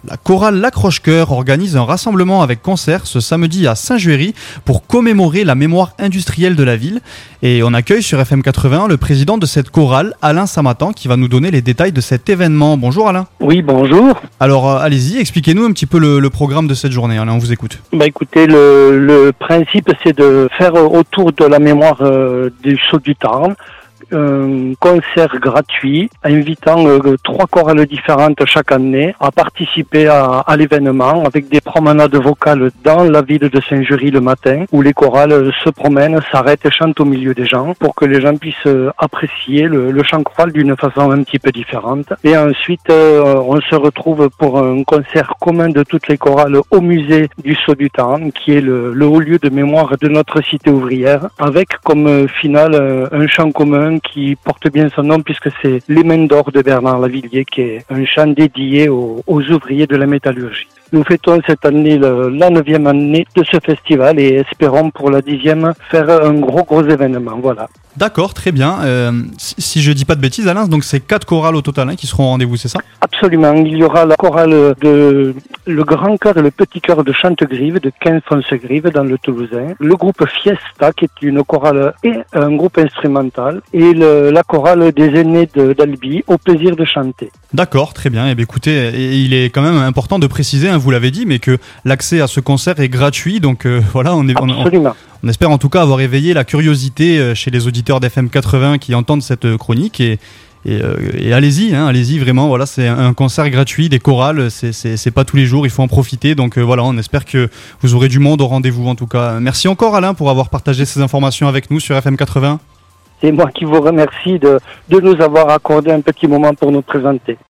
La chorale L'Accroche-Cœur organise un rassemblement avec concert ce samedi à Saint-Juéry pour commémorer la mémoire industrielle de la ville. Et on accueille sur FM 80 le président de cette chorale, Alain Samatan, qui va nous donner les détails de cet événement. Bonjour Alain. Oui, bonjour. Alors allez-y, expliquez-nous un petit peu le programme de cette journée. Alain, on vous écoute. Écoutez, le principe c'est de faire autour de la mémoire du Saut du Tarn un concert gratuit invitant 3 chorales différentes chaque année à participer à l'événement avec des promenades vocales dans la ville de Saint-Juéry le matin où les chorales se promènent, s'arrêtent et chantent au milieu des gens pour que les gens puissent apprécier le chant choral d'une façon un petit peu différente. Et ensuite, on se retrouve pour un concert commun de toutes les chorales au musée du Saut du Tarn qui est le haut lieu de mémoire de notre cité ouvrière avec comme finale un chant commun qui porte bien son nom puisque c'est Les Mains d'Or de Bernard Lavilliers qui est un chant dédié aux ouvriers de la métallurgie. Nous fêtons cette année la 9e année de ce festival et espérons pour la 10e faire un gros événement. Voilà. D'accord, très bien. Si je dis pas de bêtises, Alain, donc c'est 4 chorales au total qui seront au rendez-vous, c'est ça ? Absolument. Il y aura la chorale de le grand chœur et le petit chœur de Chantegrive, de Quinfonce-Grive dans le Toulousain. Le groupe Fiesta, qui est une chorale et un groupe instrumental. Et la chorale des aînés d'Albi, Au plaisir de chanter. D'accord, très bien. Écoutez, il est quand même important de préciser, vous l'avez dit, mais que l'accès à ce concert est gratuit. Donc voilà, on espère en tout cas avoir éveillé la curiosité chez les auditeurs d'FM 80 qui entendent cette chronique et allez-y, allez-y vraiment. Voilà, c'est un concert gratuit, des chorales, c'est pas tous les jours, il faut en profiter. Donc voilà, on espère que vous aurez du monde au rendez-vous en tout cas. Merci encore Alain pour avoir partagé ces informations avec nous sur FM 80. C'est moi qui vous remercie de nous avoir accordé un petit moment pour nous présenter.